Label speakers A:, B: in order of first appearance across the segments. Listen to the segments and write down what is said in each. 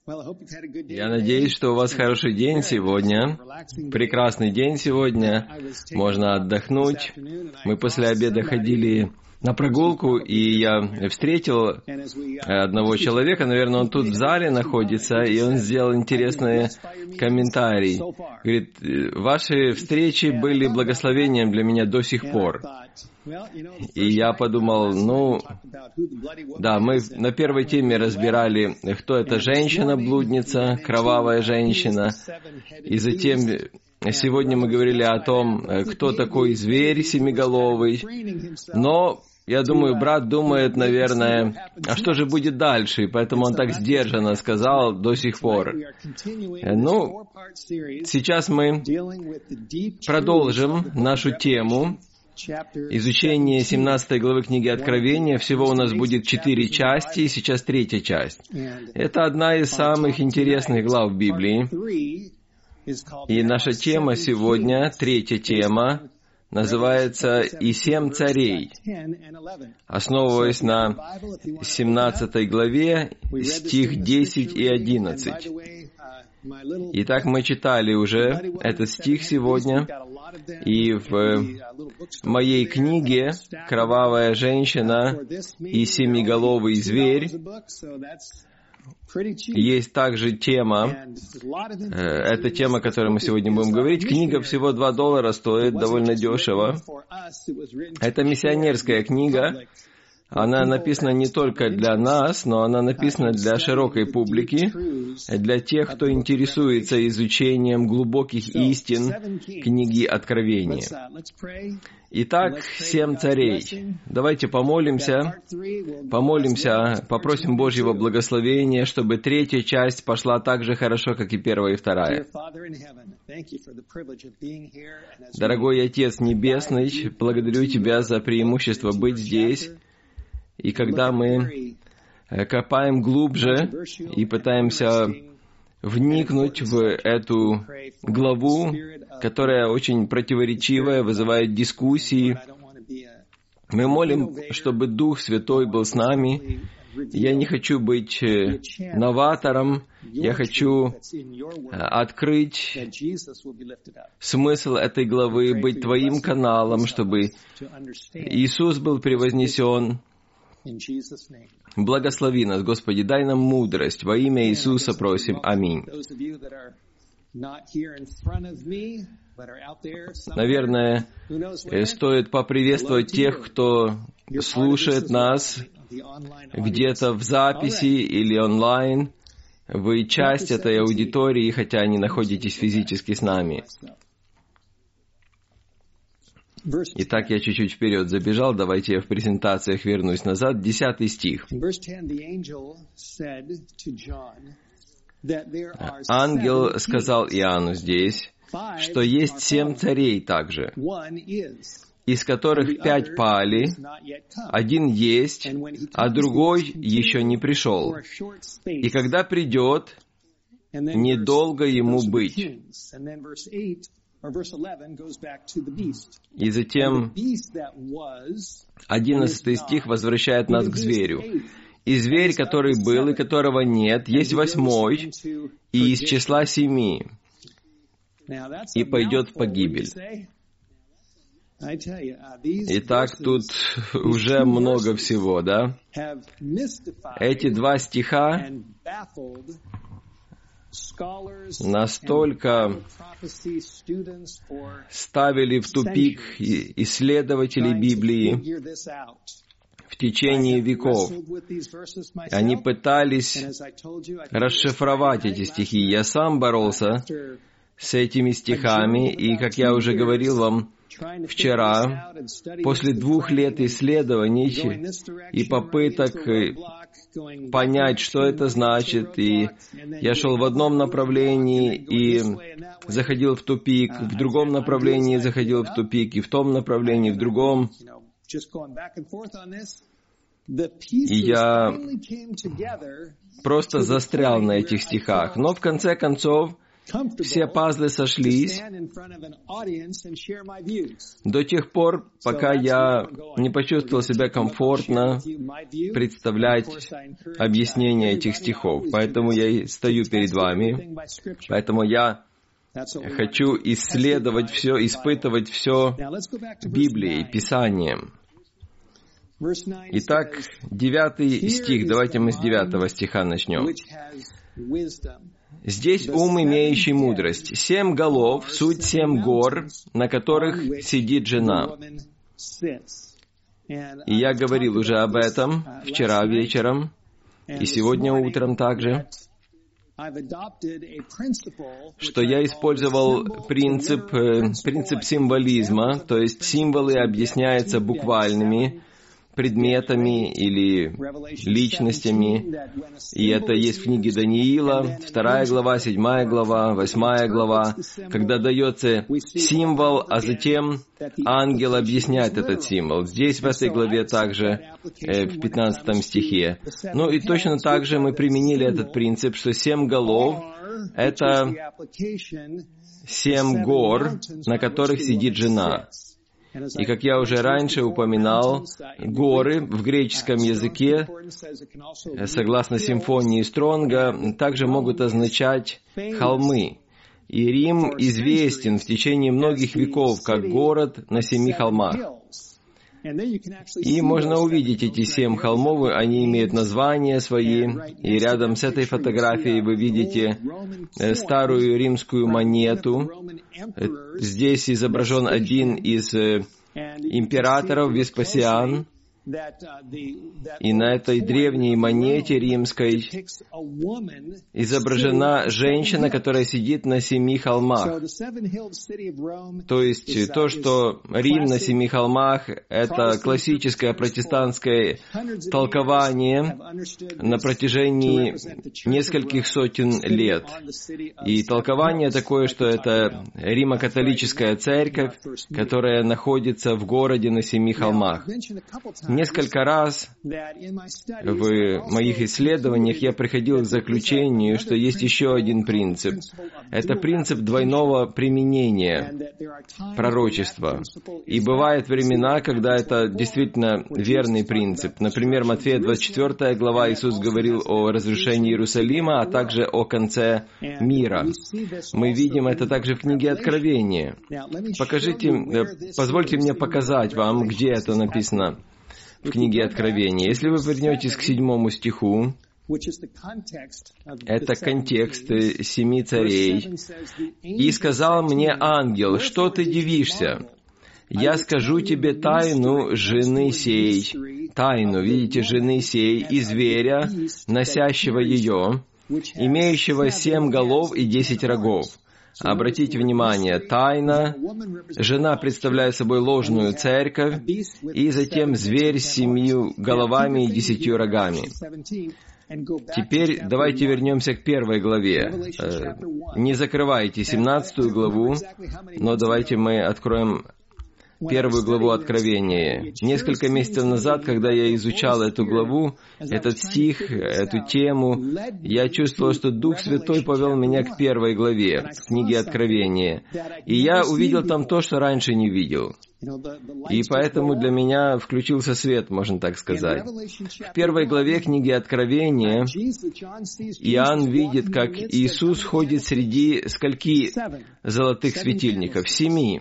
A: Я надеюсь, что у вас хороший день сегодня, прекрасный день сегодня, можно отдохнуть. Мы после обеда ходили на прогулку, и я встретил одного человека, наверное, он тут в зале находится, и он сделал интересный комментарий. Говорит, ваши встречи были благословением для меня до сих пор. И я подумал, да, мы на первой теме разбирали, кто эта женщина-блудница, кровавая женщина, и затем сегодня мы говорили о том, кто такой зверь семиголовый, но я думаю, брат думает, наверное, а что же будет дальше, и поэтому он так сдержанно сказал до сих пор. Сейчас мы продолжим нашу тему. Изучение 17 главы книги Откровения. Всего у нас будет 4 части, и сейчас 3 часть. Это одна из самых интересных глав Библии. И наша тема сегодня, 3 тема, называется «И 7 царей», основываясь на 17 главе, стих 10 и 11. Итак, мы читали уже этот стих сегодня, и в моей книге «Кровавая женщина и семиголовый зверь» есть также тема, это тема, о которой мы сегодня будем говорить. Книга всего $2 стоит, довольно дешево. Это миссионерская книга. Она написана не только для нас, но она написана для широкой публики, для тех, кто интересуется изучением глубоких истин книги Откровения. Итак, 7 царей. Давайте помолимся, попросим Божьего благословения, чтобы 3 часть пошла так же хорошо, как и 1 и 2. Дорогой Отец Небесный, благодарю Тебя за преимущество быть здесь. И когда мы копаем глубже и пытаемся вникнуть в эту главу, которая очень противоречивая, вызывает дискуссии, мы молим, чтобы Дух Святой был с нами. Я не хочу быть новатором, я хочу открыть смысл этой главы, быть Твоим каналом, чтобы Иисус был превознесен. Благослови нас, Господи, дай нам мудрость. Во имя Иисуса просим. Аминь. Наверное, стоит поприветствовать тех, кто слушает нас где-то в записи или онлайн. Вы часть этой аудитории, хотя не находитесь физически с нами. Итак, я чуть-чуть вперед забежал, давайте я в презентациях вернусь назад. 10 стих. Ангел сказал Иоанну здесь, что есть 7 царей также, из которых 5 пали, 1 есть, а другой еще не пришел. И когда придет, недолго ему быть. И затем 11 стих возвращает нас к зверю. «И зверь, который был и которого нет, есть 8, и из числа 7, и пойдет в погибель». Итак, тут уже много всего, да? Эти 2 стиха настолько ставили в тупик исследователей Библии в течение веков. Они пытались расшифровать эти стихи. Я сам боролся с этими стихами, и, как я уже говорил вам вчера, после 2 лет исследований и попыток понять, что это значит, и я шел в одном направлении и заходил в тупик, в другом направлении заходил в тупик, и в том направлении, в другом. И я просто застрял на этих стихах. Но в конце концов, все пазлы сошлись до тех пор, пока я не почувствовал себя комфортно представлять объяснение этих стихов. Поэтому я и стою перед вами. Поэтому я хочу исследовать все, испытывать все Библией, Писанием. Итак, 9 стих. Давайте мы с 9 стиха начнем. «Здесь ум, имеющий мудрость. 7 голов, суть 7 гор, на которых сидит жена». И я говорил уже об этом вчера вечером и сегодня утром также, что я использовал принцип символизма, то есть символы объясняются буквальными предметами или личностями. И это есть в книге Даниила, 2 глава, 7 глава, 8 глава, когда дается символ, а затем ангел объясняет этот символ. Здесь, в этой главе также, в 15 стихе. Ну и точно так же мы применили этот принцип, что 7 голов — это 7 гор, на которых сидит жена. И, как я уже раньше упоминал, горы в греческом языке, согласно симфонии Стронга, также могут означать холмы. И Рим известен в течение многих веков как город на 7 холмах. И можно увидеть эти 7 холмов, они имеют названия свои. И рядом с этой фотографией вы видите старую римскую монету. Здесь изображен один из императоров, Веспасиан. И на этой древней монете римской изображена женщина, которая сидит на 7 холмах. То есть то, что Рим на 7 холмах, это классическое протестантское толкование на протяжении нескольких сотен лет. И толкование такое, что это Римо-католическая церковь, которая находится в городе на 7 холмах. Несколько раз в моих исследованиях я приходил к заключению, что есть еще один принцип. Это принцип двойного применения пророчества. И бывают времена, когда это действительно верный принцип. Например, Матфея 24 глава, Иисус говорил о разрушении Иерусалима, а также о конце мира. Мы видим это также в книге Откровения. Позвольте мне показать вам, где это написано в книге Откровения. Если вы вернетесь к 7 стиху, это контекст 7 царей. «И сказал мне ангел, что ты дивишься? Я скажу тебе тайну жены сей». Тайну, видите, жены сей и зверя, носящего ее, имеющего 7 голов и 10 рогов. Обратите внимание, тайна, жена представляет собой ложную церковь, и затем зверь с 7 головами и 10 рогами. Теперь давайте вернемся к 1 главе. Не закрывайте 17 главу, но давайте мы откроем 1 главу Откровения. Несколько месяцев назад, когда я изучал эту главу, этот стих, эту тему, я чувствовал, что Дух Святой повел меня к 1 главе, к книге Откровения. И я увидел там то, что раньше не видел. И поэтому для меня включился свет, можно так сказать. В 1 главе книги Откровения Иоанн видит, как Иисус ходит среди скольки золотых светильников? 7.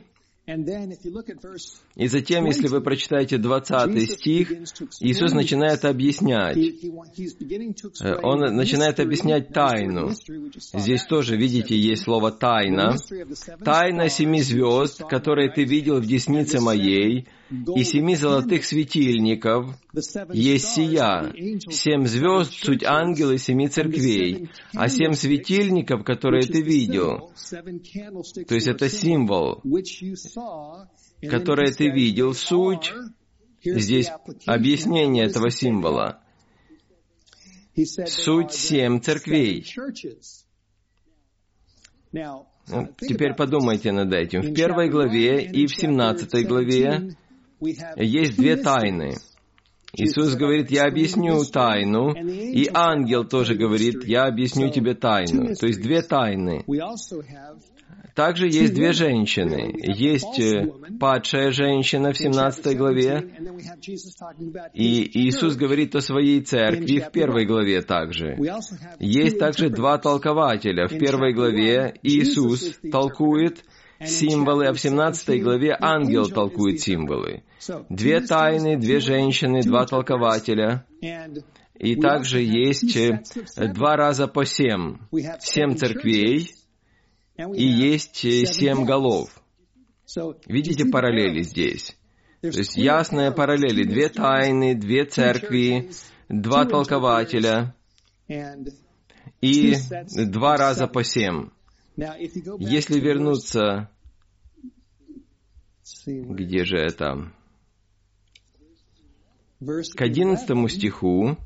A: И затем, если вы прочитаете 20 стих, Иисус начинает объяснять. Он начинает объяснять тайну. Здесь тоже, видите, есть слово «тайна». «Тайна 7 звезд, которые ты видел в деснице моей, и 7 золотых светильников есть сия. 7 звезд — суть ангелы 7 церквей, а 7 светильников, которые ты видел». То есть это символ, который ты видел, суть. Здесь объяснение этого символа. Суть 7 церквей. Теперь подумайте над этим. В 1 главе и в 17 главе есть 2 тайны. Иисус говорит, я объясню тайну, и ангел тоже говорит, я объясню тебе тайну. То есть две тайны. Также есть две женщины. Есть падшая женщина в 17 главе, и Иисус говорит о своей церкви в 1 главе также. Есть также два толкователя. В 1 главе Иисус толкует символы, а в 17 главе ангел толкует символы. Две тайны, две женщины, два толкователя. И также есть 2 раза по 7. 7 церквей, и есть 7 голов. Видите параллели здесь? То есть ясные параллели. 2 тайны, 2 церкви, 2 толкователя и 2 раза по 7. Если вернуться... Где же это? К 11 стиху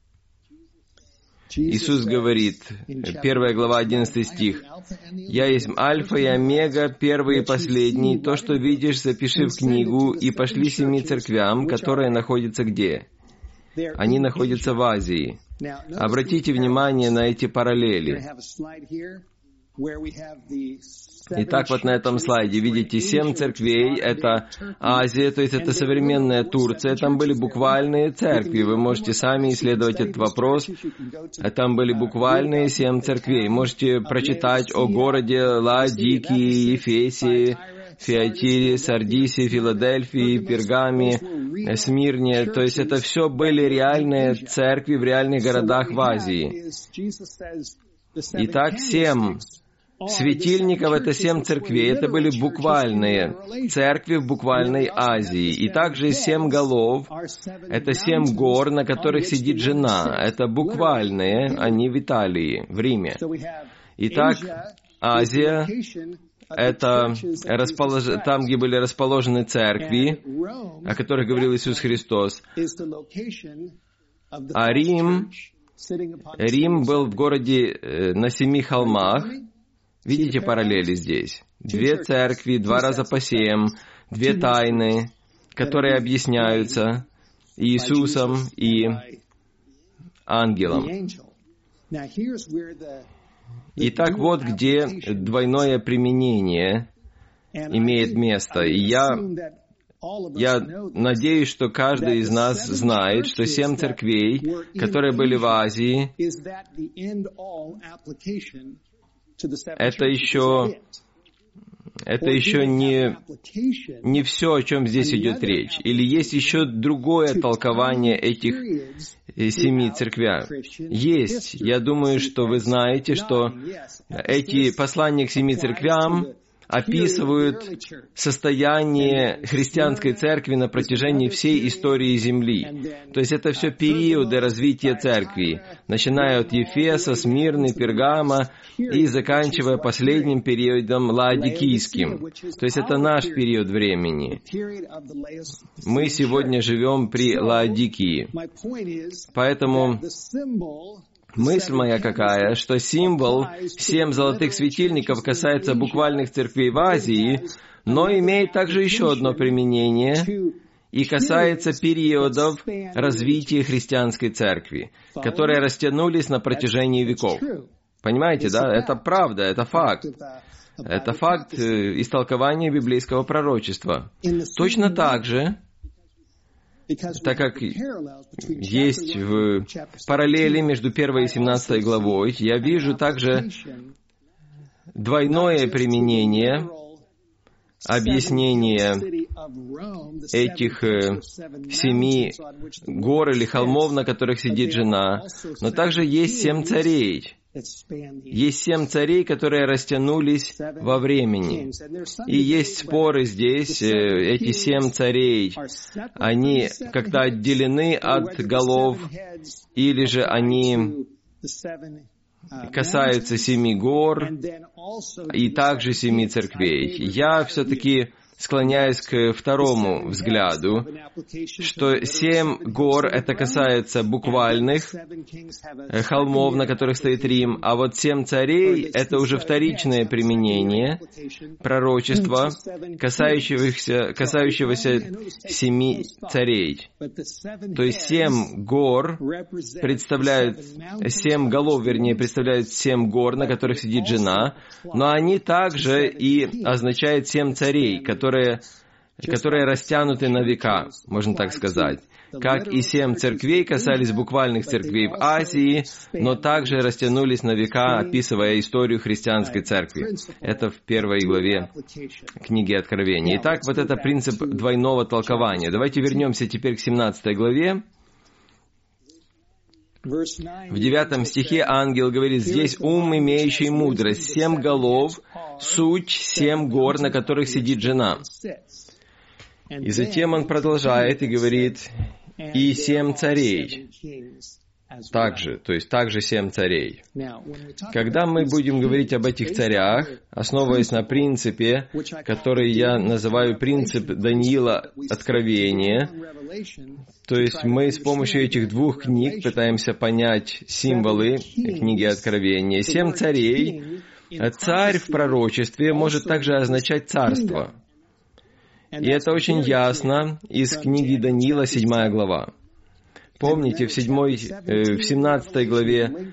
A: Иисус говорит, 1 глава, 11 стих, «Я есть Альфа и Омега, первый и последний. То, что видишь, запиши в книгу и пошли 7 церквям, которые находятся где?» Они находятся в Азии. Обратите внимание на эти параллели. Итак, вот на этом слайде видите 7 церквей, это Азия, то есть это современная Турция, там были буквальные церкви, вы можете сами исследовать этот вопрос, там были буквальные 7 церквей, можете прочитать о городе Лаодикии, Ефесе, Фиатире, Сардисе, Филадельфии, Пергаме, Смирне, то есть это все были реальные церкви в реальных городах в Азии. Итак, 7 светильников — это 7 церквей, это были буквальные церкви в буквальной Азии. И также 7 голов — это 7 гор, на которых сидит жена. Это буквальные, они в Италии, в Риме. Итак, Азия — это там, где были расположены церкви, о которых говорил Иисус Христос. А Рим был в городе на 7 холмах. Видите параллели здесь? 2 церкви, 2 раза по 7, 2 тайны, которые объясняются Иисусом и ангелом. Итак, вот где двойное применение имеет место. И я надеюсь, что каждый из нас знает, что 7 церквей, которые были в Азии, это еще не все, о чем здесь идет речь. Или есть еще другое толкование этих 7 церквей? Есть. Я думаю, что вы знаете, что эти послания к 7 церквям описывают состояние христианской церкви на протяжении всей истории Земли. То есть это все периоды развития церкви, начиная от Ефеса, Смирны, Пергама и заканчивая последним периодом Лаодикийским. То есть это наш период времени. Мы сегодня живем при Лаодикии. Поэтому мысль моя какая, что символ 7 золотых светильников касается буквальных церквей в Азии, но имеет также еще одно применение и касается периодов развития христианской церкви, которые растянулись на протяжении веков. Понимаете, да? Это правда, это факт. Это факт истолкования библейского пророчества. Точно так же, так как есть в параллели между 1 и 17 главой, я вижу также двойное применение, объяснение этих 7 гор или холмов, на которых сидит жена, но также есть 7 царей. Есть 7 царей, которые растянулись во времени. И есть споры здесь, эти 7 царей, они как-то отделены от голов, или же они касаются 7 гор и также 7 церквей. Я все-таки склоняюсь к второму взгляду, что 7 гор — это касается буквальных холмов, на которых стоит Рим, а вот 7 царей — это уже вторичное применение пророчества, касающегося 7 царей. То есть 7 гор представляют, 7 голов, вернее, представляют 7 гор, на которых сидит жена, но они также и означают 7 царей, которые растянуты на века, можно так сказать. Как и 7 церквей касались буквальных церквей в Азии, но также растянулись на века, описывая историю христианской церкви. Это в 1 главе книги Откровения. Итак, вот это принцип двойного толкования. Давайте вернемся теперь к 17 главе. В 9 стихе ангел говорит: «Здесь ум, имеющий мудрость, 7 голов, суть 7 гор, на которых сидит жена». И затем он продолжает и говорит: «И 7 царей». Также, то есть также 7 царей. Когда мы будем говорить об этих царях, основываясь на принципе, который я называю принцип Даниила Откровения, то есть мы с помощью этих 2 книг пытаемся понять символы книги Откровения. 7 царей, царь в пророчестве может также означать царство. И это очень ясно из книги Даниила, 7 глава. Помните, в 17 главе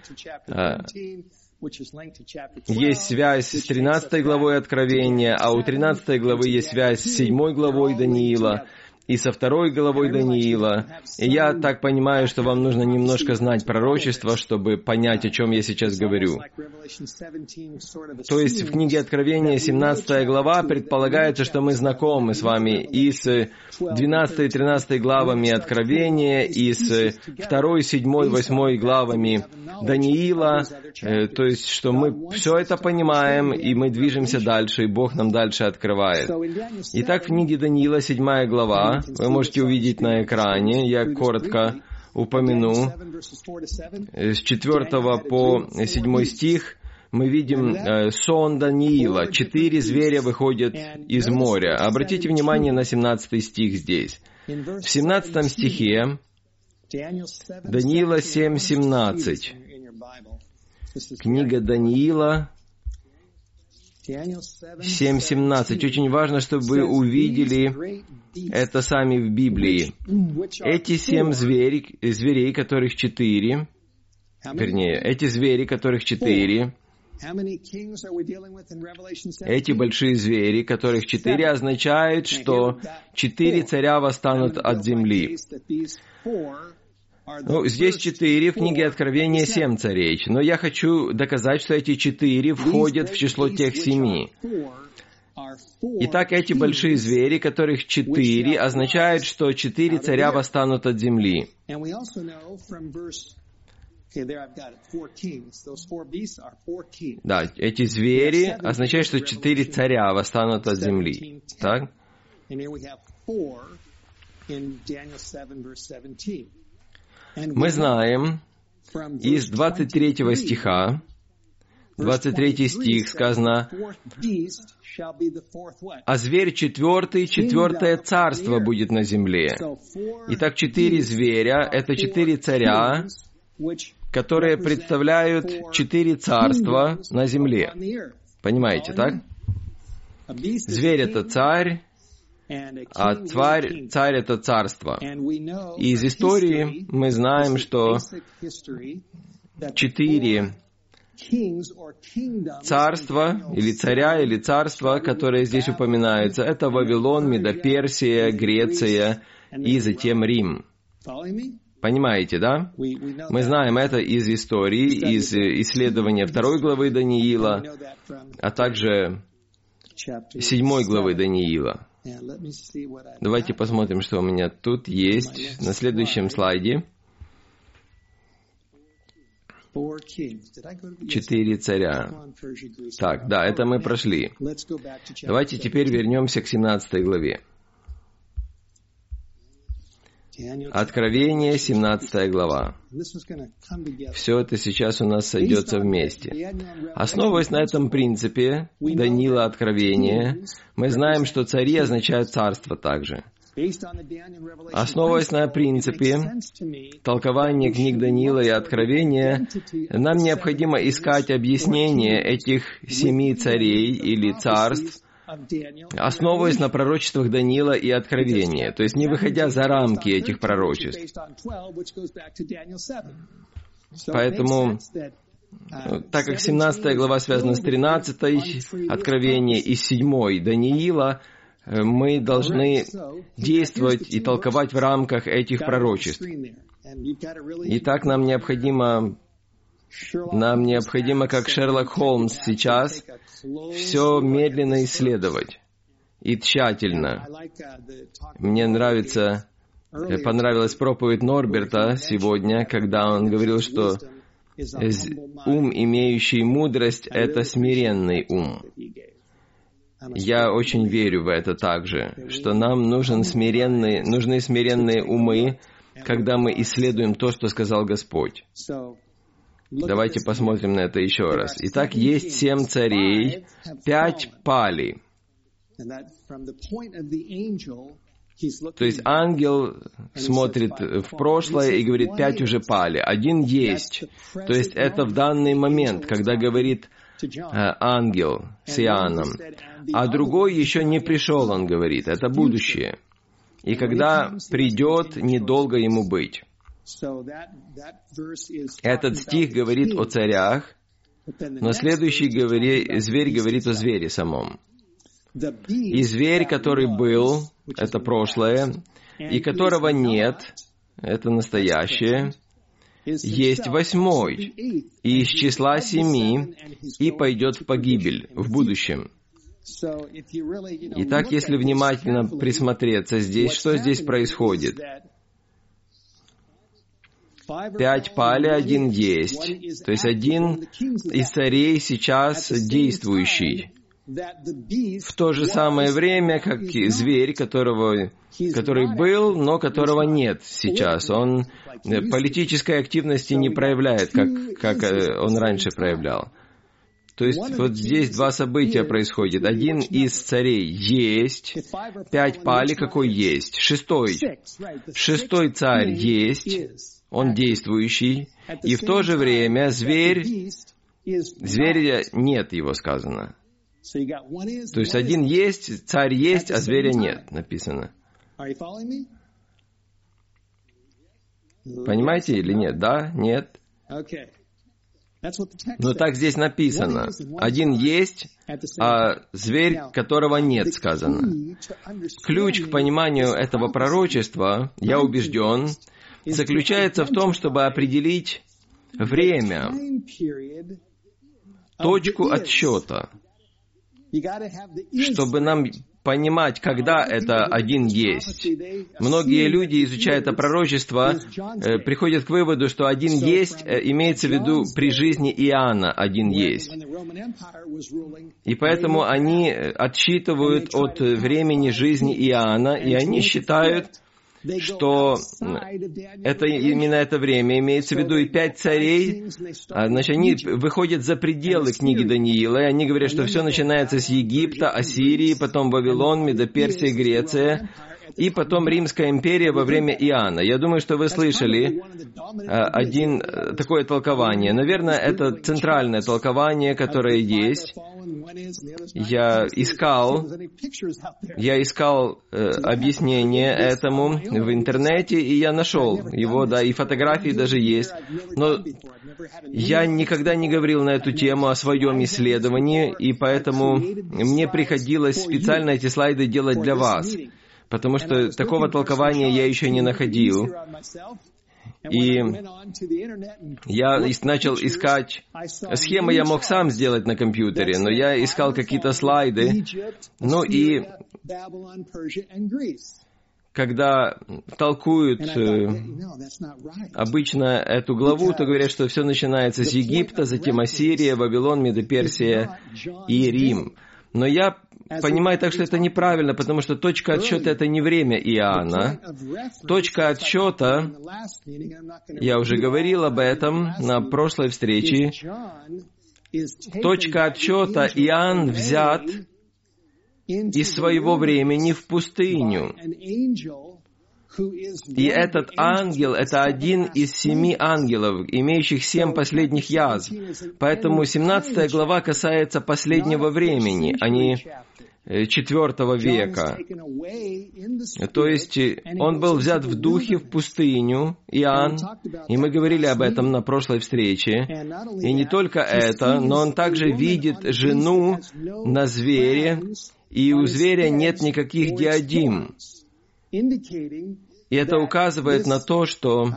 A: есть связь с 13 главой Откровения, а у 13 главы есть связь с 7 главой Даниила и со 2 главой Даниила. И я так понимаю, что вам нужно немножко знать пророчество, чтобы понять, о чем я сейчас говорю. То есть в книге Откровения 17 глава предполагается, что мы знакомы с вами и с 12 и 13 главами Откровения, и с 2, 7, 8 главами Даниила. То есть, что мы все это понимаем, и мы движемся дальше, и Бог нам дальше открывает. Итак, в книге Даниила, 7 глава, вы можете увидеть на экране, я коротко упомяну, с 4 по 7 стих мы видим сон Даниила. 4 зверя выходят из моря. Обратите внимание на 17 стих здесь. В 17 стихе Даниила 7:17. Книга Даниила 7:17. Очень важно, чтобы вы увидели это сами в Библии. Эти 7 зверей, которых 4, эти звери, которых 4, эти большие звери, которых 4, означают, что 4 царя восстанут от земли. Здесь 4, в книге Откровения 7 царей, но я хочу доказать, что эти 4 входят в число тех 7. Итак, эти большие звери, которых 4, означают, что 4 царя восстанут от земли. Да, эти звери означают, что 4 царя восстанут от земли. Так? Мы знаем из 23 стиха, 23 стих сказано: «А зверь 4 царство будет на земле». Итак, 4 зверя — это 4 царя, которые представляют 4 царства на земле. Понимаете, так? Зверь — это царь, а царь — это царство. И из истории мы знаем, что 4 царства, или царя, или царства, которые здесь упоминаются, это Вавилон, Медоперсия, Греция и затем Рим. Понимаете, да? Мы знаем это из истории, из исследования 2 главы Даниила, а также 7 главы Даниила. Давайте посмотрим, что у меня тут есть на следующем слайде. 4 царя. Так, да, это мы прошли. Давайте теперь вернемся к 17 главе. Откровение, 17 глава. Все это сейчас у нас сойдется вместе. Основываясь на этом принципе Даниила Откровения, мы знаем, что цари означают царство также. Основываясь на принципе толкования книг Даниила и Откровения, нам необходимо искать объяснение этих 7 царей или царств, основываясь на пророчествах Даниила и Откровения, то есть не выходя за рамки этих пророчеств. Поэтому, так как 17 глава связана с 13 Откровения и 7 Даниила, мы должны действовать и толковать в рамках этих пророчеств. Итак, нам необходимо, как Шерлок Холмс сейчас, все медленно исследовать и тщательно. Мне понравилась проповедь Норберта сегодня, когда он говорил, что ум, имеющий мудрость, это смиренный ум. Я очень верю в это также, что нам нужны смиренные умы, когда мы исследуем то, что сказал Господь. Давайте посмотрим на это еще раз. Итак, есть 7 царей, 5 пали. То есть ангел смотрит в прошлое и говорит, 5 уже пали, 1 есть. То есть это в данный момент, когда говорит ангел с Иоанном. А другой еще не пришел, он говорит, это будущее. И когда придет, недолго ему быть. Этот стих говорит о царях, но следующий зверь говорит о звере самом. И зверь, который был, это прошлое, и которого нет, это настоящее, есть 8, и из числа 7, и пойдет в погибель, в будущем. Итак, если внимательно присмотреться здесь, что здесь происходит? 5 пали, 1 есть. То есть 1 из царей сейчас действующий. В то же самое время, как и зверь, который был, но которого нет сейчас. Он политической активности не проявляет, как он раньше проявлял. То есть вот здесь 2 события происходят. 1 из царей есть, 5 пали, какой есть. 6 царь есть, он действующий, и в то же время зверя нет, его сказано. То есть 1 есть, царь есть, а зверя нет, написано. Понимаете или нет? Да? Нет? Но так здесь написано. 1 есть, а зверь, которого нет, сказано. Ключ к пониманию этого пророчества, я убежден, заключается в том, чтобы определить время, точку отсчета, чтобы нам понимать, когда это 1 есть. Многие люди, изучая это пророчество, приходят к выводу, что 1 есть, имеется в виду при жизни Иоанна 1 есть. И поэтому они отсчитывают от времени жизни Иоанна, и они считают, что это именно это время, имеется в виду и 5 царей, значит, они выходят за пределы книги Даниила, и они говорят, что все начинается с Египта, Ассирии, потом Вавилон, Медоперсия, Греция, и потом Римская империя во время Иоанна. Я думаю, что вы слышали такое толкование. Наверное, это центральное толкование, которое есть. Я искал объяснение этому в интернете, и я нашел его, да, и фотографии даже есть. Но я никогда не говорил на эту тему о своем исследовании, и поэтому мне приходилось специально эти слайды делать для вас, потому что такого толкования я еще не находил. И я начал искать... Схемы я мог сам сделать на компьютере, но я искал какие-то слайды. Ну и когда толкуют обычно эту главу, то говорят, что все начинается с Египта, затем Ассирия, Вавилон, Медоперсия и Рим. Но я понимает так, что это неправильно, потому что точка отсчета — это не время Иоанна. Точка отсчета, я уже говорил об этом на прошлой встрече, точка отсчета Иоанн взят из своего времени в пустыню. И этот ангел — это один из 7 ангелов, имеющих 7 последних язв. Поэтому 17 глава касается последнего времени, а не 4 века. То есть он был взят в духе в пустыню, Иоанн, и мы говорили об этом на прошлой встрече. И не только это, но он также видит жену на звере, и у зверя нет никаких диадим. И это указывает на то, что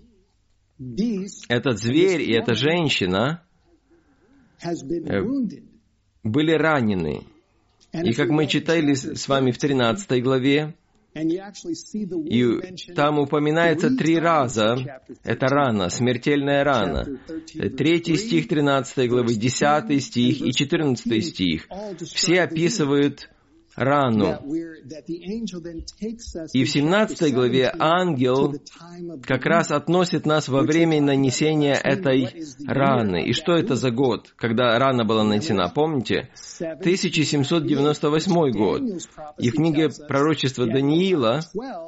A: этот зверь и эта женщина были ранены. И как мы читали с вами в 13 главе, и там упоминается 3 раза эта рана, смертельная рана. 3 стих 13 главы, 10 стих и 14 стих. Все описывают рану. И в 17 главе ангел как раз относит нас во время нанесения этой раны. И что это за год, когда рана была нанесена? Помните? 1798 год. И в книге пророчества Даниила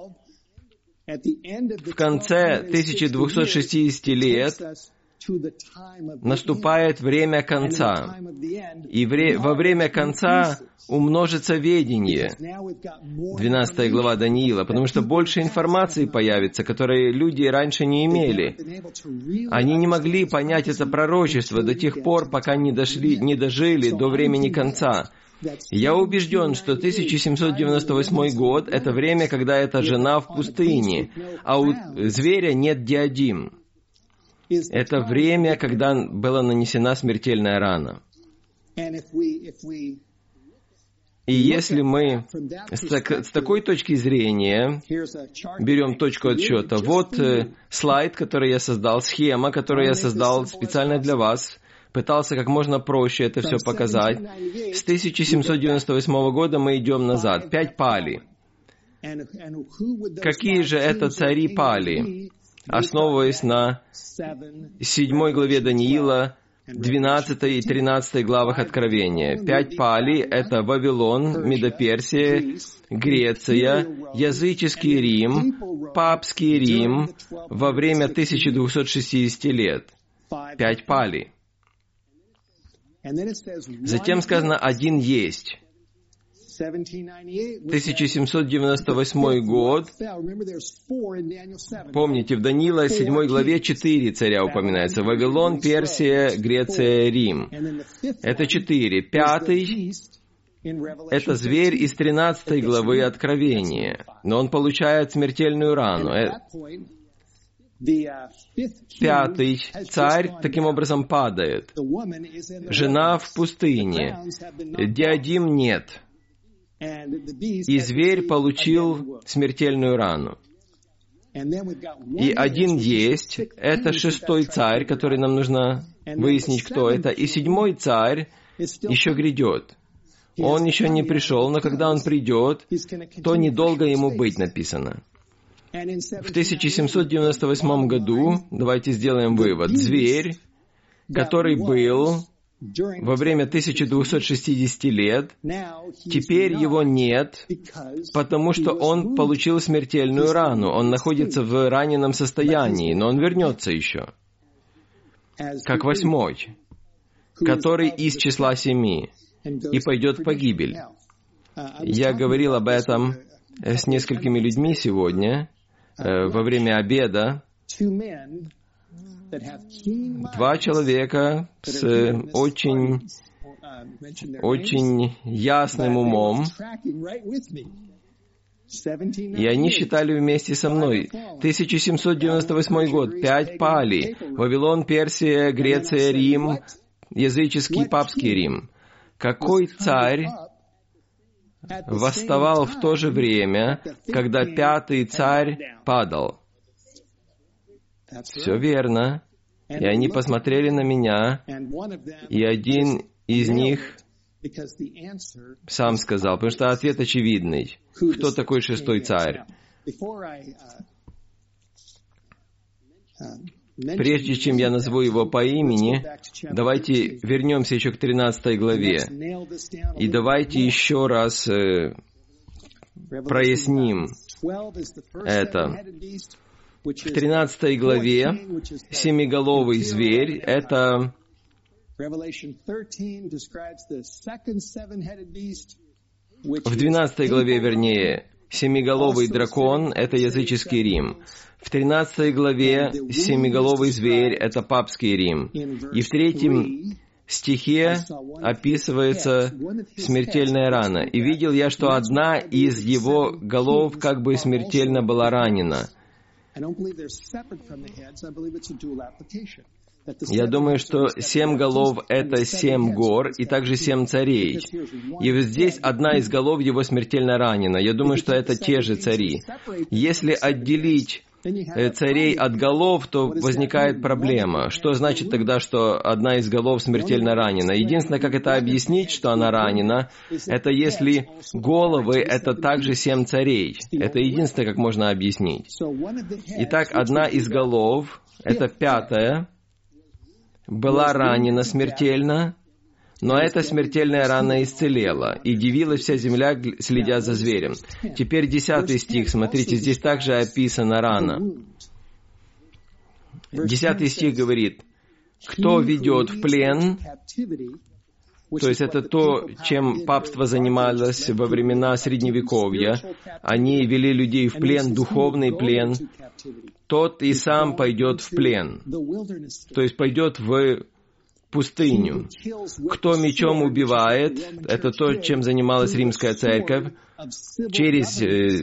A: в конце 1260 лет наступает время конца. И во время конца умножится ведение. 12 глава Даниила, потому что больше информации появится, которой люди раньше не имели. Они не могли понять это пророчество до тех пор, пока не дожили до времени конца. Я убежден, что 1798 год — это время, когда эта жена в пустыне, а у зверя нет диадим. Это время, когда была нанесена смертельная рана. И если мы с такой точки зрения берем точку отсчета, вот слайд, который я создал, схема, которую я создал специально для вас, пытался как можно проще это все показать. С 1798 года мы идем назад. 5 пали. Какие же это цари пали? Основываясь на 7 главе Даниила, 12 и 13 главах Откровения. 5 пали — это Вавилон, Медоперсия, Греция, языческий Рим, папский Рим во время 1260 лет. 5 пали. Затем сказано «один есть». 1798 год. Помните, в Даниила 7 главе 4 царя упоминается. Вавилон, Персия, Греция, Рим. Это 4. 5 — это зверь из 13 главы Откровения. Но он получает смертельную рану. 5 царь таким образом падает. Жена в пустыне. Диадим нет. И зверь получил смертельную рану. И один есть, это 6 царь, который нам нужно выяснить, кто это. И 7 царь еще грядет. Он еще не пришел, но когда он придет, то недолго ему быть, написано. В 1798 году, давайте сделаем вывод, зверь, который был во время 1260 лет, теперь его нет, потому что он получил смертельную рану. Он находится в раненом состоянии, но он вернется еще. Как 8, который из числа 7, и пойдет в погибель. Я говорил об этом с несколькими людьми сегодня, во время обеда. 2 человека с очень ясным умом, и они считали вместе со мной. 1798 год, 5 пали. Вавилон, Персия, Греция, Рим, языческий папский Рим. Какой царь восставал в то же время, когда 5 царь падал? Все верно. И они посмотрели на меня, и один из них сам сказал, потому что ответ очевидный. Кто такой шестой царь? Прежде чем я назову его по имени, давайте вернемся еще к 13 главе. И давайте еще раз проясним это. В 13 главе семиголовый зверь — это... В 12 главе, вернее, семиголовый дракон — это языческий Рим. В 13 главе семиголовый зверь — это папский Рим. И в 3 стихе описывается смертельная рана. «И видел я, что одна из его голов как бы смертельно была ранена». Я думаю, что 7 голов — это 7 гор и также 7 царей. И вот здесь одна из голов его смертельно ранена. Я думаю, что это те же цари. Если отделить царей от голов, то возникает проблема. Что значит тогда, что одна из голов смертельно ранена? Единственное, как это объяснить, что она ранена, это если головы — это также 7 царей. Это единственное, как можно объяснить. Итак, одна из голов, это 5-я, была ранена смертельно, но эта смертельная рана исцелела, и дивилась вся земля, следя за зверем. Теперь 10 стих, смотрите, здесь также описана рана. 10 стих говорит: «Кто ведет в плен», то есть это то, чем папство занималось во времена Средневековья, они вели людей в плен, духовный плен, тот и сам пойдет в плен, то есть пойдет в пустыню. Кто мечом убивает, это то, чем занималась римская церковь, через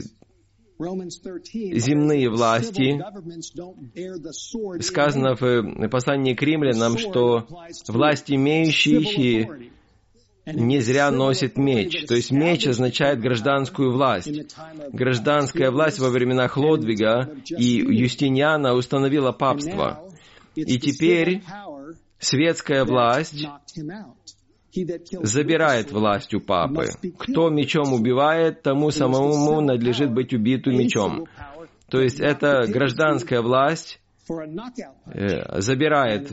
A: земные власти. Сказано в послании к римлянам, что власть имеющие не зря носит меч. То есть меч означает гражданскую власть. Гражданская власть во времена Хлодвига и Юстиниана установила папство. И теперь светская власть забирает власть у папы. Кто мечом убивает, тому самому надлежит быть убиту мечом. То есть эта гражданская власть забирает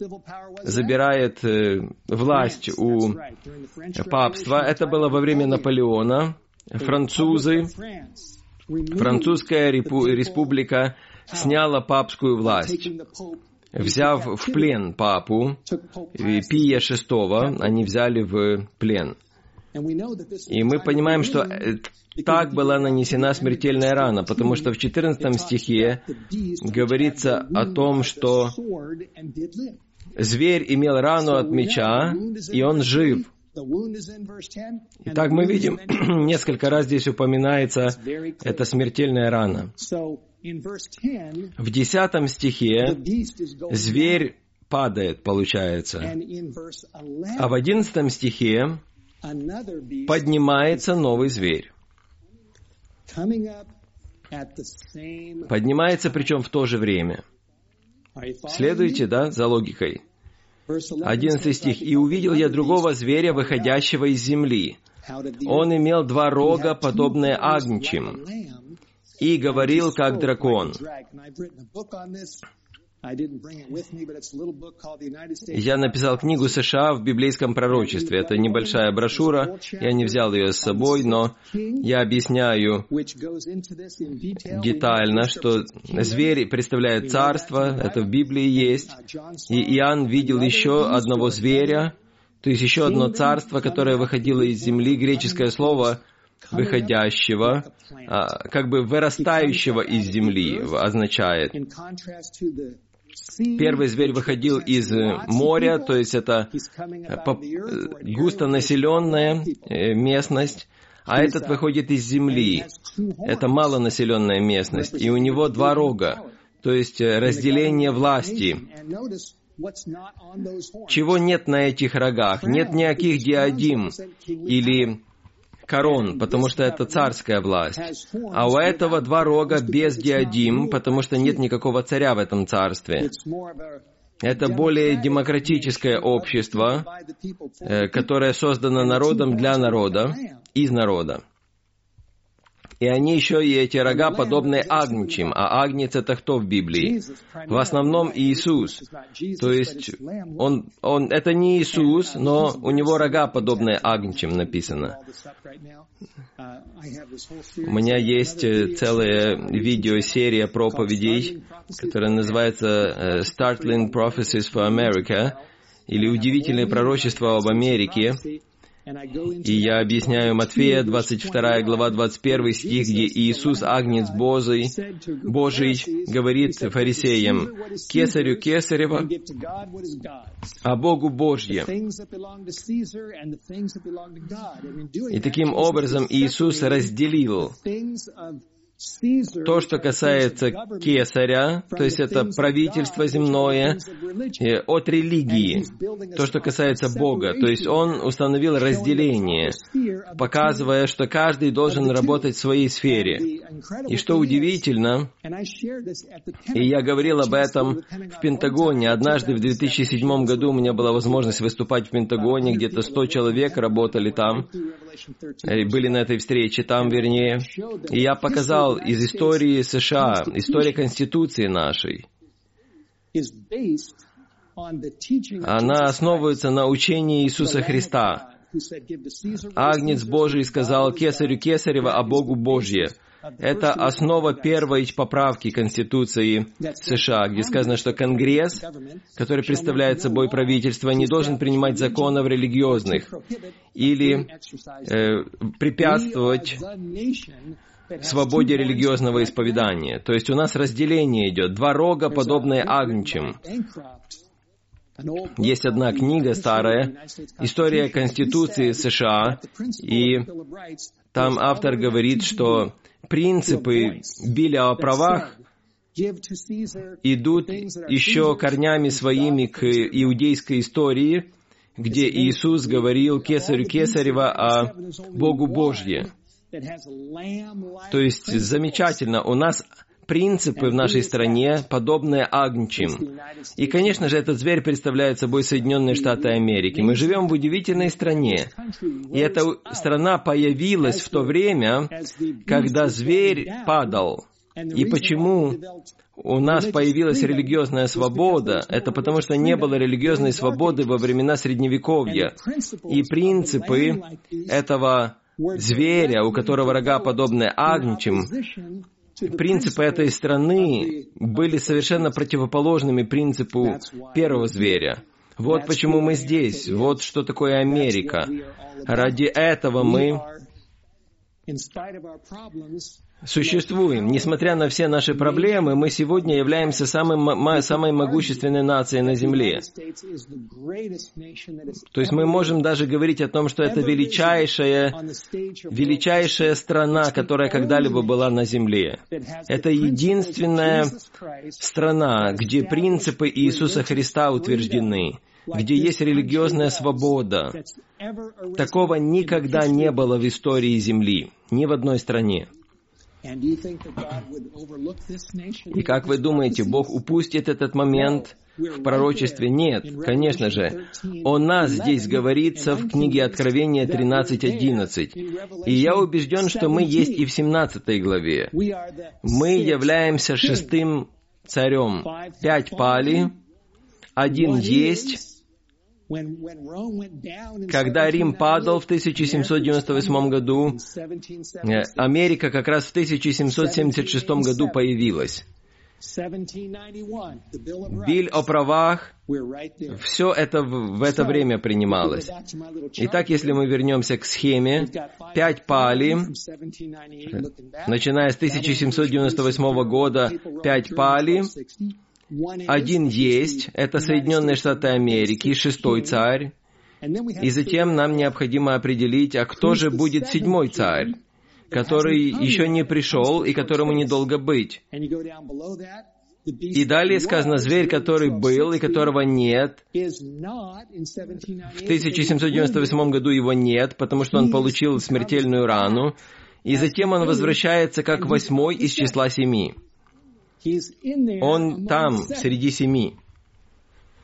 A: власть у папства. Это было во время Наполеона. Французская республика сняла папскую власть, взяв в плен папу, Пия VI, они взяли в плен. И мы понимаем, что так была нанесена смертельная рана, потому что в 14 стихе говорится о том, что зверь имел рану от меча, и он жив. Итак, мы видим, несколько раз здесь упоминается эта смертельная рана. В 10 стихе зверь падает, получается. А в 11 стихе поднимается новый зверь. Поднимается, причем в то же время. Следуете, да, за логикой? 11 стих. «И увидел я другого зверя, выходящего из земли. Он имел 2 рога, подобные агнчим, и говорил, как дракон». Я написал книгу США в библейском пророчестве. Это небольшая брошюра, я не взял ее с собой, но я объясняю детально, что зверь представляет царство, это в Библии есть, и Иоанн видел еще одного зверя, то есть еще одно царство, которое выходило из земли. Греческое слово «выходящего», как бы «вырастающего из земли» означает. Первый зверь выходил из моря, то есть это густонаселенная местность, а этот выходит из земли. Это малонаселенная местность, и у него 2 рога, то есть разделение власти. Чего нет на этих рогах? Нет никаких диадим или корон, потому что это царская власть. А у этого 2 рога без диадим, потому что нет никакого царя в этом царстве. Это более демократическое общество, которое создано народом для народа, из народа. И они еще и эти рога подобные агнчим. А агнец это кто в Библии? В основном Иисус. То есть он это не Иисус, но у него рога подобные агнчим написано. У меня есть целая видеосерия проповедей, которая называется Startling Prophecies for America, или Удивительные пророчества об Америке. И я объясняю Матфея, 22 глава, 21 стих, где Иисус, Агнец Божий, говорит фарисеям: «Кесарю Кесарева, а Богу Божье». И таким образом Иисус разделил то, что касается Кесаря, то есть это правительство земное, от религии, то, что касается Бога. То есть Он установил разделение, показывая, что каждый должен работать в своей сфере. И что удивительно, и я говорил об этом в Пентагоне. Однажды в 2007 году у меня была возможность выступать в Пентагоне, где-то 100 человек работали там, были на этой встрече там, вернее. И я показал из истории США, история Конституции нашей. Она основывается на учении Иисуса Христа. Агнец Божий сказал: «Кесарю Кесарева, а Богу Божье». Это основа первой поправки Конституции США, где сказано, что Конгресс, который представляет собой правительство, не должен принимать законов религиозных или препятствовать свободе религиозного исповедания. То есть у нас разделение идет. Два рога, подобные агнчим. Есть одна книга старая, «История Конституции США», и там автор говорит, что принципы Билля о правах идут еще корнями своими к иудейской истории, где Иисус говорил: «Кесарю Кесарева, а Богу Божье». То есть замечательно, у нас принципы в нашей стране подобные агнчим. И, конечно же, этот зверь представляет собой Соединенные Штаты Америки. Мы живем в удивительной стране. И эта страна появилась в то время, когда зверь падал. И почему у нас появилась религиозная свобода? Это потому, что не было религиозной свободы во времена Средневековья. И принципы этого зверя, у которого рога подобные агнчим, принципы этой страны были совершенно противоположными принципу первого зверя. Вот почему мы здесь, вот что такое Америка. Ради этого мы существуем. Несмотря на все наши проблемы, мы сегодня являемся самой могущественной нацией на Земле. То есть мы можем даже говорить о том, что это величайшая страна, которая когда-либо была на Земле. Это единственная страна, где принципы Иисуса Христа утверждены, где есть религиозная свобода. Такого никогда не было в истории Земли, ни в одной стране. И как вы думаете, Бог упустит этот момент в пророчестве? Нет, конечно же. О нас здесь говорится в книге Откровения 13:11. И я убежден, что мы есть и в 17 главе. Мы являемся шестым царем. 5 пали, 1 есть. Когда Рим падал в 1798 году, Америка как раз в 1776 году появилась. Биль о правах, все это в это время принималось. Итак, если мы вернемся к схеме, 5 пали, начиная с 1798 года, 5 пали, 1 есть, это Соединенные Штаты Америки, 6-й царь. И затем нам необходимо определить, а кто же будет 7-й царь, который еще не пришел и которому недолго быть. И далее сказано, зверь, который был и которого нет. В 1798 году его нет, потому что он получил смертельную рану. И затем он возвращается как 8-й из числа 7. Он там, среди 7.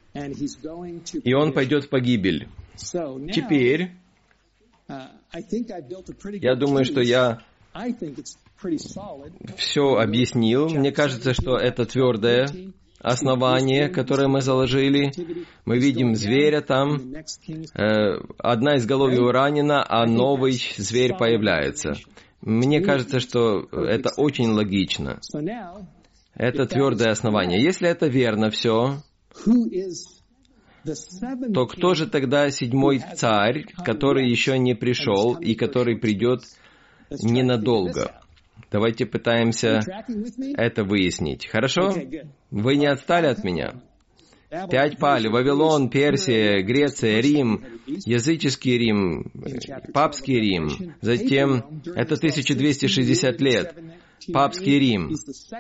A: и он пойдет в погибель. Теперь, я думаю, что я все объяснил. Мне кажется, что это твердое основание, которое мы заложили. Мы видим зверя там. Одна изголовья его ранена, а новый зверь появляется. Мне кажется, что это очень логично. Это твердое основание. Если это верно все, то кто же тогда седьмой царь, который еще не пришел и который придет ненадолго? Давайте пытаемся это выяснить. Хорошо? Вы не отстали от меня? 5 пали. Вавилон, Персия, Греция, Рим, языческий Рим, папский Рим. Затем это 1260 лет. Папский Рим.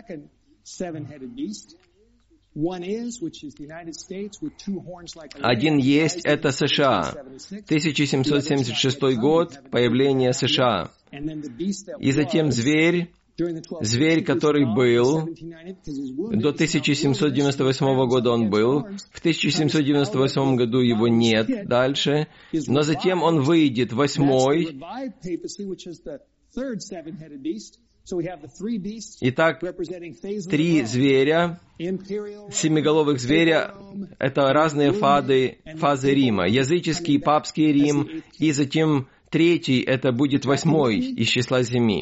A: Один есть, это США. 1776 год, появление США. И затем зверь, который был, до 1798 года он был, в 1798 году его нет дальше, но затем он выйдет, 8-й. Итак, 3 зверя, семиголовых зверя, это разные фазы Рима. Языческий, папский Рим, и затем 3-й, это будет 8-й из числа 7.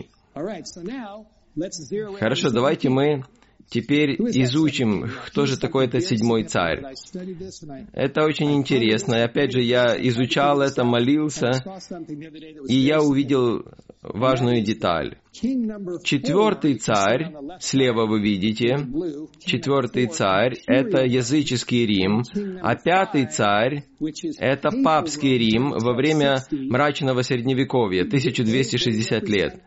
A: Хорошо, давайте мы теперь изучим, кто же такой этот 7-й царь. Это очень интересно. И опять же, я изучал это, молился, и я увидел важную деталь. 4-й царь, слева вы видите, 4-й царь, это языческий Рим, а 5-й царь, это папский Рим во время мрачного Средневековья, 1260 лет.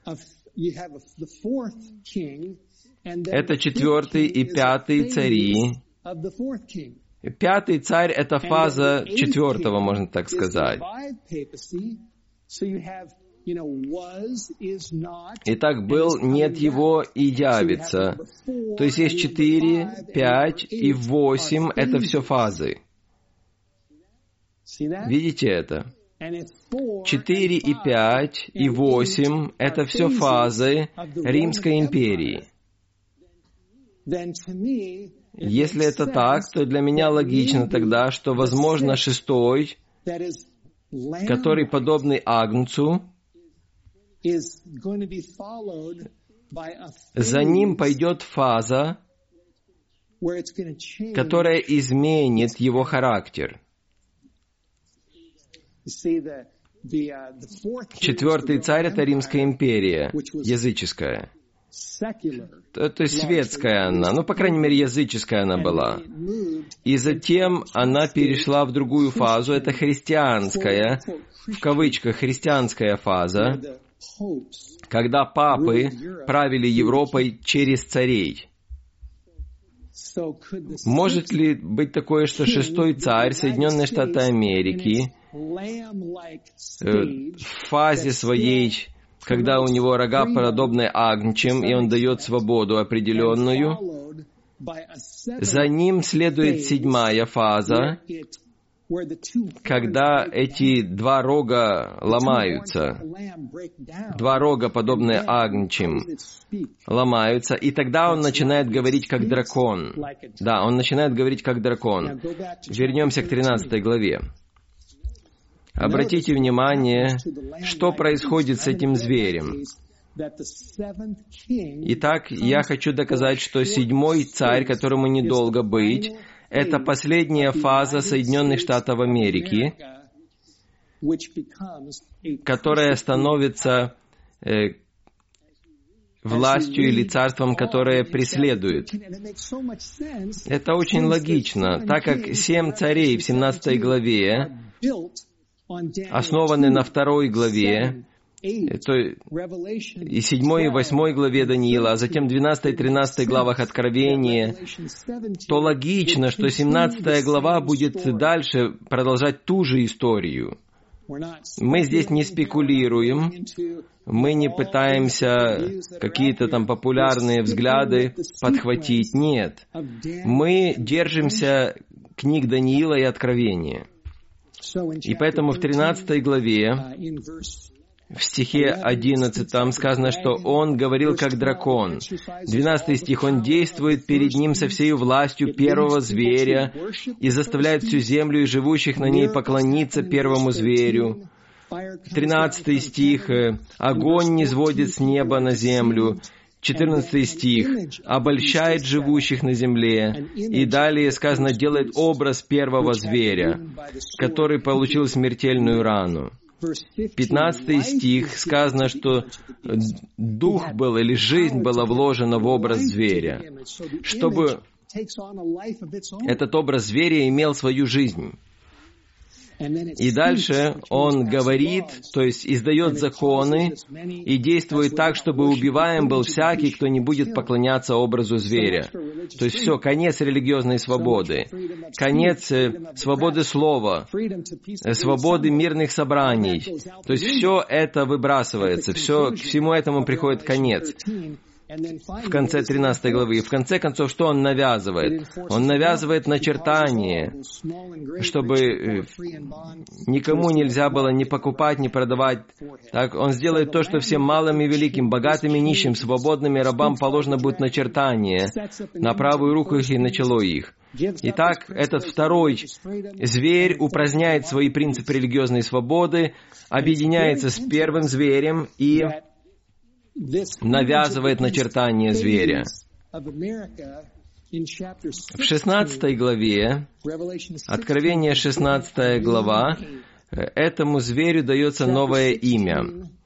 A: Это 4-й и 5-й цари. 5-й царь — это фаза 4-го, можно так сказать. Итак, был, нет его и явится. То есть есть 4, 5 и 8 — это все фазы. Видите это? 4 и 5 и 8 — это все фазы Римской империи. Если это так, то для меня логично тогда, что, возможно, 6-й, который подобный Агнцу, за ним пойдет фаза, которая изменит его характер. 4-й царь — это Римская империя, языческая. То есть светская она, по крайней мере, языческая она была. И затем она перешла в другую фазу, это христианская, в кавычках, христианская фаза, когда папы правили Европой через царей. Может ли быть такое, что 6-й царь, Соединенные Штаты Америки, в фазе своей, когда у него рога подобны агнчим, и он дает свободу определенную, за ним следует 7-я фаза, когда эти 2 рога ломаются, 2 рога, подобные агнчим, ломаются, и тогда он начинает говорить как дракон. Да, он начинает говорить как дракон. Вернемся к 13 главе. Обратите внимание, что происходит с этим зверем. Итак, я хочу доказать, что 7-й царь, которому недолго быть, это последняя фаза Соединенных Штатов Америки, которая становится властью или царством, которое преследует. Это очень логично, так как 7 царей в 17 главе основаны на 2 главе, и 7 и 8 главе Даниила, а затем 12 и 13 главах Откровения, то логично, что 17 глава будет дальше продолжать ту же историю. Мы здесь не спекулируем, мы не пытаемся какие-то там популярные взгляды подхватить. Нет. Мы держимся книг Даниила и Откровения. И поэтому в 13 главе, в стихе 11 там сказано, что он говорил как дракон. 12 стих, он действует перед ним со всею властью первого зверя и заставляет всю землю и живущих на ней поклониться первому зверю. 13 стих, огонь низводит с неба на землю. 14 стих, обольщает живущих на земле. И далее сказано, делает образ первого зверя, который получил смертельную рану. 15 стих сказано, что дух был или жизнь была вложена в образ зверя, чтобы этот образ зверя имел свою жизнь. И дальше он говорит, то есть издает законы и действует так, чтобы убиваем был всякий, кто не будет поклоняться образу зверя. То есть все, конец религиозной свободы, конец свободы слова, свободы мирных собраний. То есть все это выбрасывается, всему этому приходит конец. В конце 13 главы. И в конце концов, что он навязывает? Он навязывает начертание, чтобы никому нельзя было ни покупать, ни продавать. Так, он сделает то, что всем малым и великим, богатым и нищим, свободным и рабам положено будет начертание на правую руку их и на чело их. Итак, этот второй зверь упраздняет свои принципы религиозной свободы, объединяется с первым зверем и навязывает начертание зверя. В 16 главе, Откровение 16 глава, этому зверю дается новое имя.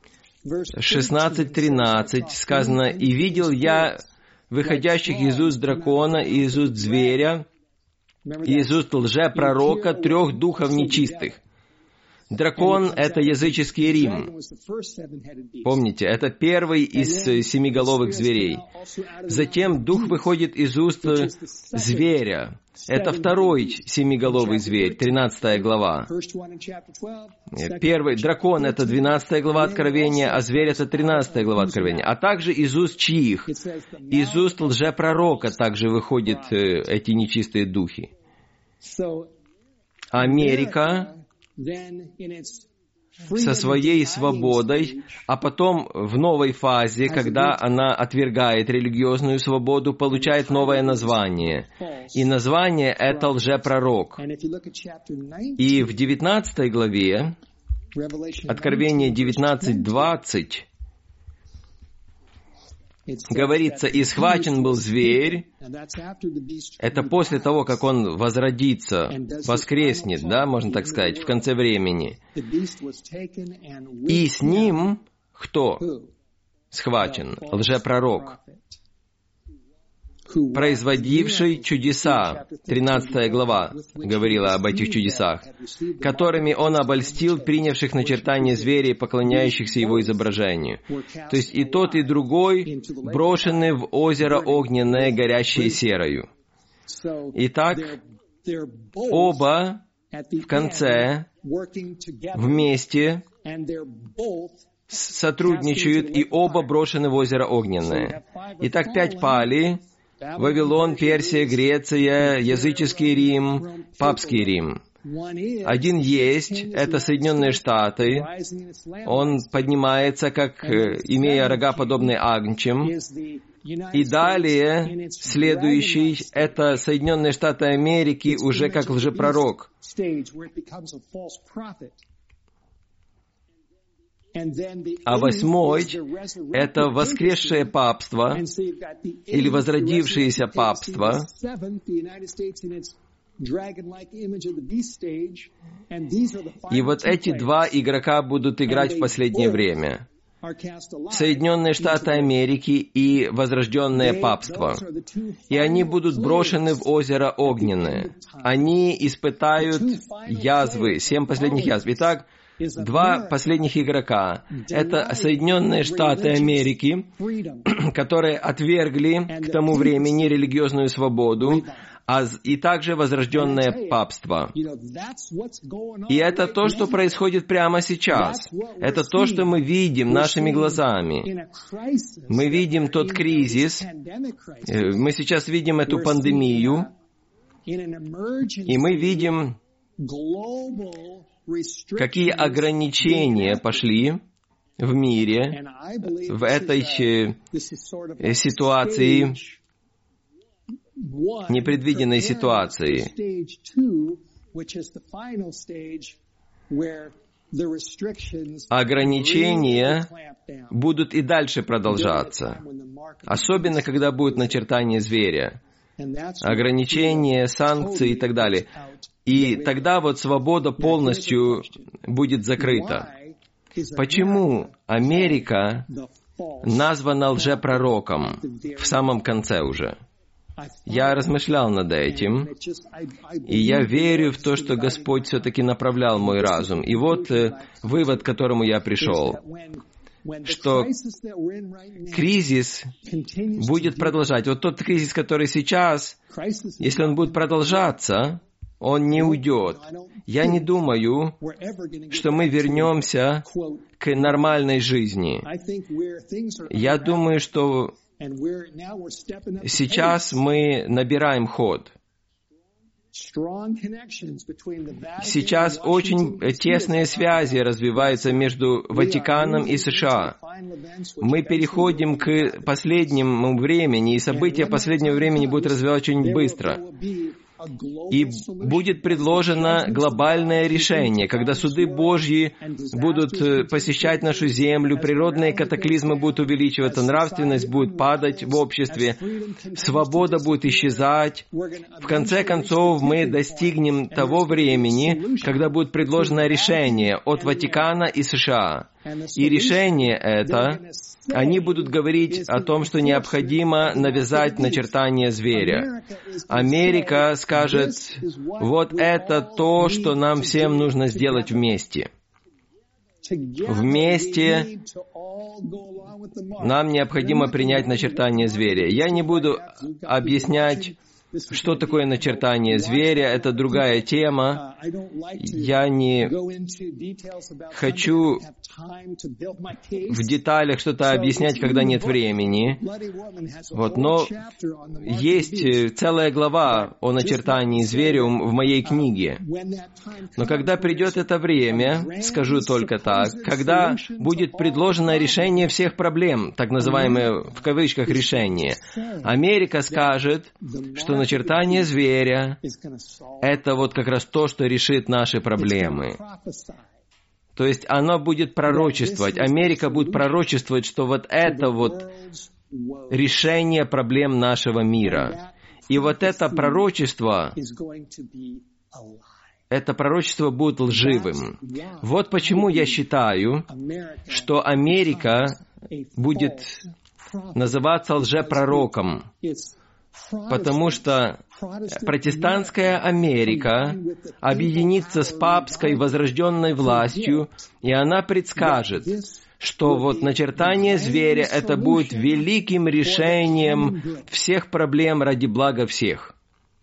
A: 16:13 сказано, «И видел я выходящих из уст дракона и из уст зверя, и из уст лжепророка 3 духов нечистых». Дракон — это языческий Рим. Помните, это первый из 7 зверей. Затем дух выходит из уст зверя. Это второй 7 зверь, 13 глава. Первый дракон — это 12 глава Откровения, а зверь — это 13 глава Откровения. А также из уст чьих? Из уст лжепророка также выходят эти нечистые духи. Америка со своей свободой, а потом в новой фазе, когда она отвергает религиозную свободу, получает новое название. И название — это лжепророк. И в 19 главе, Откровение 19:20, говорится, «И схвачен был зверь». Это после того, как он возродится, воскреснет, да, можно так сказать, в конце времени. И с ним кто схвачен? Лжепророк, производивший чудеса. 13 глава говорила об этих чудесах, которыми он обольстил принявших начертание зверя и поклоняющихся его изображению. То есть и тот, и другой брошены в озеро огненное, горящее серою. Итак, оба в конце вместе сотрудничают, и оба брошены в озеро огненное. Итак, 5 пали: Вавилон, Персия, Греция, языческий Рим, папский Рим. Один есть, это Соединенные Штаты. Он поднимается, как имея рога, подобные агнчим. И далее, следующий, это Соединенные Штаты Америки, уже как лжепророк. А 8 — это воскресшее папство или возродившееся папство. И вот эти 2 игрока будут играть в последнее время. Соединенные Штаты Америки и возрожденное папство. И они будут брошены в озеро огненное. Они испытают язвы, 7 последних язв. Итак, 2 последних игрока — это Соединенные Штаты Америки, которые отвергли к тому времени религиозную свободу, и также возрожденное папство. И это то, что происходит прямо сейчас. Это то, что мы видим нашими глазами. Мы видим тот кризис, мы сейчас видим эту пандемию, и мы видим, какие ограничения пошли в мире в этой ситуации, непредвиденной ситуации. Ограничения будут и дальше продолжаться, особенно когда будет начертание зверя. Ограничения, санкции и так далее. И тогда вот свобода полностью будет закрыта. Почему Америка названа лжепророком в самом конце уже? Я размышлял над этим, и я верю в то, что Господь все-таки направлял мой разум. И вот вывод, к которому я пришел, что кризис будет продолжать. Вот тот кризис, который сейчас, если он будет продолжаться, он не уйдет. Я не думаю, что мы вернемся к нормальной жизни. Я думаю, что сейчас мы набираем ход. Сейчас очень тесные связи развиваются между Ватиканом и США. Мы переходим к последнему времени, и события последнего времени будут развиваться очень быстро. И будет предложено глобальное решение, когда суды Божьи будут посещать нашу землю, природные катаклизмы будут увеличиваться, нравственность будет падать в обществе, свобода будет исчезать. В конце концов, мы достигнем того времени, когда будет предложено решение от Ватикана и США. И решение это, они будут говорить о том, что необходимо навязать начертание зверя. Америка скажет, вот это то, что нам всем нужно сделать вместе. Вместе нам необходимо принять начертание зверя. Я не буду объяснять, что такое начертание зверя, это другая тема. Я не хочу в деталях что-то объяснять, когда нет времени. Вот, но есть целая глава о начертании зверя в моей книге. Но когда придет это время, скажу только так, когда будет предложено решение всех проблем, так называемое в кавычках решение, Америка скажет, что начертание зверя — это вот как раз то, что решит наши проблемы. То есть оно будет пророчествовать, Америка будет пророчествовать, что вот это вот решение проблем нашего мира. И вот это пророчество будет лживым. Вот почему я считаю, что Америка будет называться лжепророком. Потому что протестантская Америка объединится с папской возрожденной властью, и она предскажет, что вот начертание зверя — это будет великим решением всех проблем ради блага всех.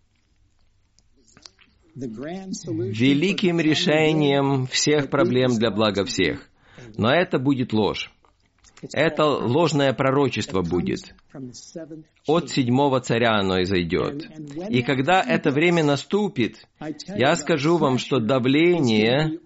A: Великим решением всех проблем для блага всех. Но это будет ложь. Это ложное пророчество будет. От 7-го царя оно изойдет. И когда это время наступит, я скажу вам, что давление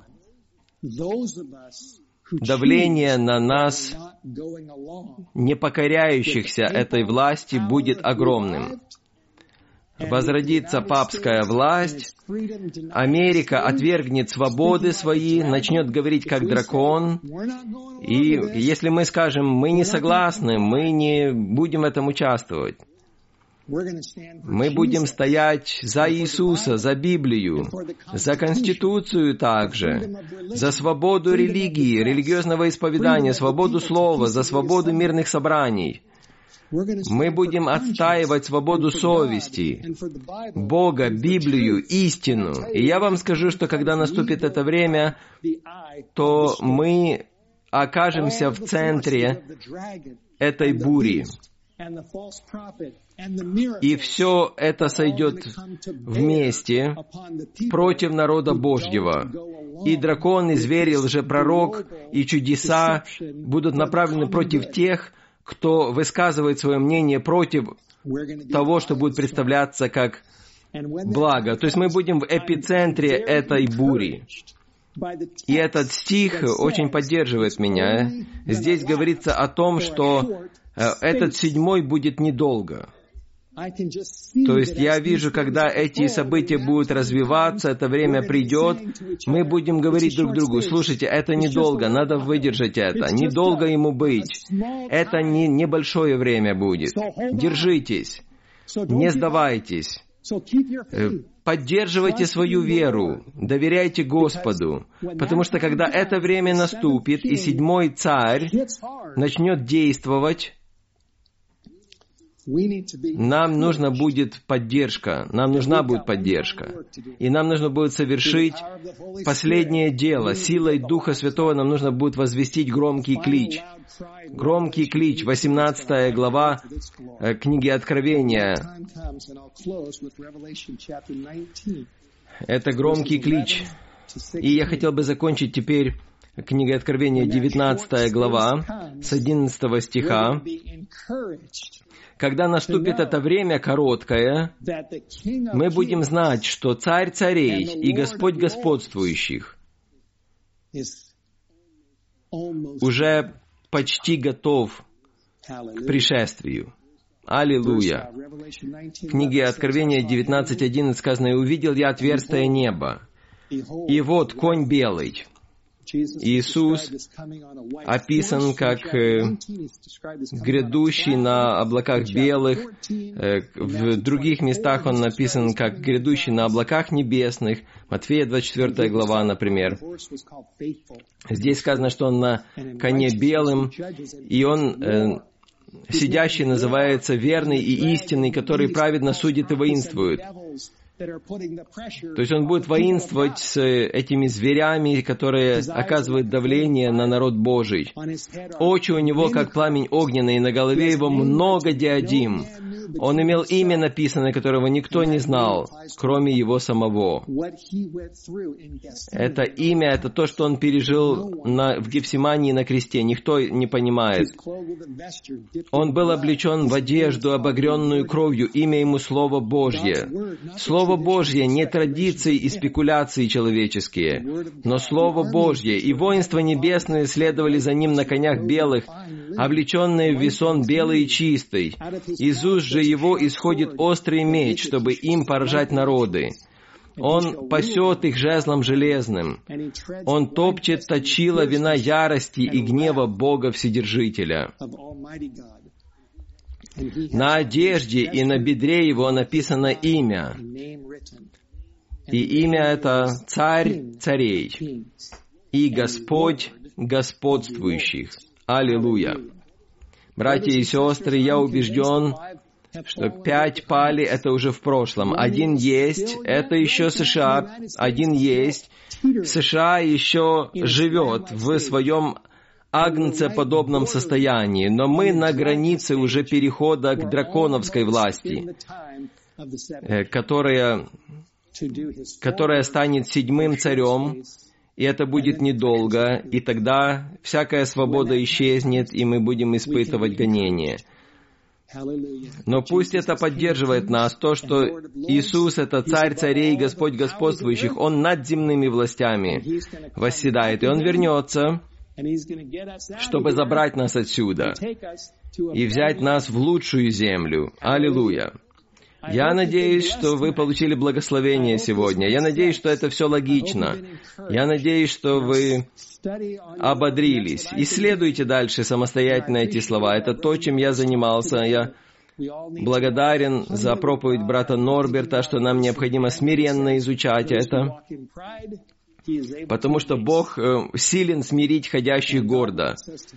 A: на нас, не покоряющихся этой власти, будет огромным. Возродится папская власть, Америка отвергнет свободы свои, начнет говорить как дракон, и если мы скажем, мы не согласны, мы не будем в этом участвовать, мы будем стоять за Иисуса, за Библию, за Конституцию также, за свободу религии, религиозного исповедания, свободу слова, за свободу мирных собраний. Мы будем отстаивать свободу совести, Бога, Библию, истину. И я вам скажу, что когда наступит это время, то мы окажемся в центре этой бури. И все это сойдет вместе против народа Божьего. И дракон, и зверь, и лжепророк, и чудеса будут направлены против тех, кто высказывает свое мнение против того, что будет представляться как благо. То есть мы будем в эпицентре этой бури. И этот стих очень поддерживает меня. Здесь говорится о том, что этот 7-й будет недолго. То есть я вижу, когда эти события будут развиваться, это время придет, мы будем говорить друг другу: слушайте, это недолго, надо выдержать это, недолго ему быть. Это не небольшое время будет. Держитесь, не сдавайтесь. Поддерживайте свою веру, доверяйте Господу, потому что когда это время наступит, и 7-й царь начнет действовать, нам нужна будет поддержка, и нам нужно будет совершить последнее дело. Силой Духа Святого нам нужно будет возвестить громкий клич. Громкий клич, 18 глава книги Откровения. Это громкий клич. И я хотел бы закончить теперь книгой Откровения, 19 глава, с 11 стиха. Когда наступит это время короткое, мы будем знать, что Царь царей и Господь господствующих уже почти готов к пришествию. Аллилуйя! В книге Откровения 19:11 сказано: «И увидел я отверстие неба, и вот конь белый». Иисус описан как грядущий на облаках белых. В других местах Он написан как грядущий на облаках небесных. Матфея 24 глава, например. Здесь сказано, что Он на коне белым, и Он, сидящий, называется верный и истинный, который праведно судит и воинствует. То есть Он будет воинствовать с этими зверями, которые оказывают давление на народ Божий. Очи у Него, как пламень огненный, и на голове Его много диадим. Он имел имя написанное, которого никто не знал, кроме Его самого. Это имя, это то, что Он пережил в Гефсимании на кресте. Никто не понимает. Он был облечен в одежду, обогренную кровью. Имя Ему Слово Божье. Слово Божье, не традиции и спекуляции человеческие, но Слово Божье. И воинства небесные следовали за Ним на конях белых, облеченные в весон белый и чистый. Из уст же Его исходит острый меч, чтобы им поражать народы. Он пасет их жезлом железным. Он топчет точила вина ярости и гнева Бога Вседержителя. На одежде и на бедре Его написано имя. И имя это Царь царей и Господь господствующих. Аллилуйя! Братья и сестры, я убежден, что 5 пали — это уже в прошлом. 1 есть, это еще США. 1 есть. США еще живет в своем агнцеподобном состоянии, но мы на границе уже перехода к драконовской власти, которая станет 7-м царем, и это будет недолго, и тогда всякая свобода исчезнет, и мы будем испытывать гонения. Но пусть это поддерживает нас, то, что Иисус — это Царь царей и Господь господствующих, Он над земными властями восседает, и Он вернется, чтобы забрать нас отсюда и взять нас в лучшую землю. Аллилуйя! Я надеюсь, что вы получили благословение сегодня. Я надеюсь, что это все логично. Я надеюсь, что вы ободрились. Исследуйте дальше самостоятельно эти слова. Это то, чем я занимался. Я благодарен за проповедь брата Норберта, что нам необходимо смиренно изучать это, потому что Бог силен смирить ходящих гордо.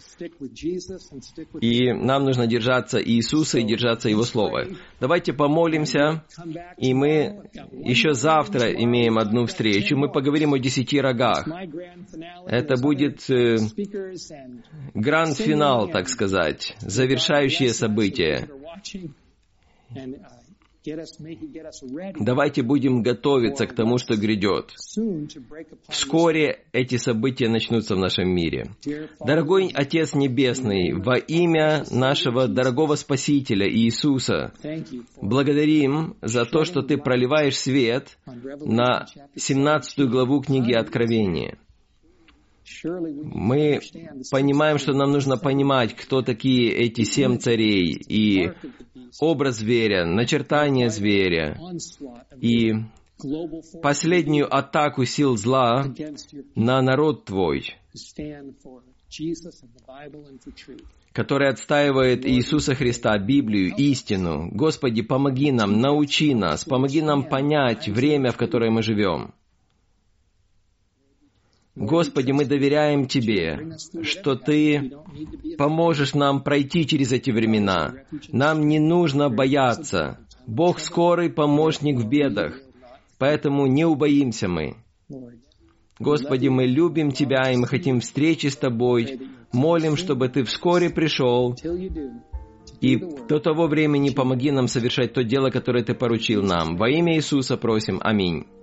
A: И нам нужно держаться Иисуса и держаться Его Слова. Давайте помолимся, и мы еще завтра имеем одну встречу. Мы поговорим о 10 рогах. Это будет гранд-финал, так сказать, завершающее событие. Давайте будем готовиться к тому, что грядет. Вскоре эти события начнутся в нашем мире. Дорогой Отец Небесный, во имя нашего дорогого Спасителя Иисуса, благодарим за то, что Ты проливаешь свет на 17 главу книги Откровения. Мы понимаем, что нам нужно понимать, кто такие эти 7 царей, и образ зверя, начертание зверя, и последнюю атаку сил зла на народ Твой, который отстаивает Иисуса Христа, Библию, истину. Господи, помоги нам, научи нас, помоги нам понять время, в которое мы живем. Господи, мы доверяем Тебе, что Ты поможешь нам пройти через эти времена. Нам не нужно бояться. Бог скорый помощник в бедах, поэтому не убоимся мы. Господи, мы любим Тебя, и мы хотим встречи с Тобой, молим, чтобы Ты вскоре пришел, и до того времени помоги нам совершать то дело, которое Ты поручил нам. Во имя Иисуса просим. Аминь.